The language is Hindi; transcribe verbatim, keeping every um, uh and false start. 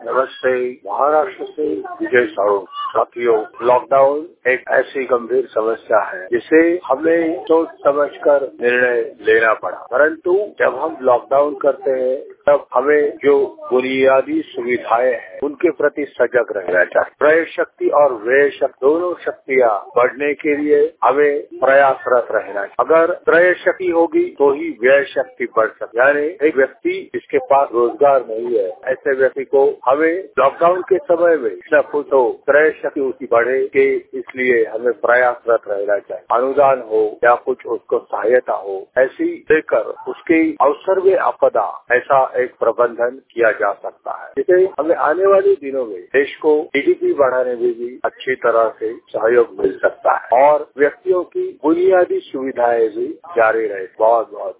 नमस्ते, महाराष्ट्र से विजय साहू। साथियों, लॉकडाउन एक ऐसी गंभीर समस्या है जिसे हमें सोच समझकर निर्णय लेना पड़ा, परंतु जब हम लॉकडाउन करते हैं तब हमें जो बुनियादी सुविधाएं हैं उनके प्रति सजग रहना चाहिए। क्रय शक्ति और व्यय शक्ति दोनों शक्तियां बढ़ने के लिए हमें प्रयासरत रहना चाहिए। अगर क्रय शक्ति होगी तो ही व्यय शक्ति बढ़ सकती है। यानी एक व्यक्ति जिसके पास रोजगार नहीं है, ऐसे व्यक्ति को हमें लॉकडाउन के समय में न कुछ तो क्रय शक्ति उसकी बढ़े के इसलिए हमें प्रयासरत रहना चाहिए। अनुदान हो या कुछ उसको सहायता हो, ऐसी देकर उसकी अवसर में आपदा ऐसा एक प्रबंधन किया जा सकता है, जिससे हमें आने वाले दिनों में देश को जीडीपी बढ़ाने में भी अच्छी तरह से सहयोग मिल सकता है और व्यक्तियों की बुनियादी सुविधाएं भी जारी रहे। बहुत बहुत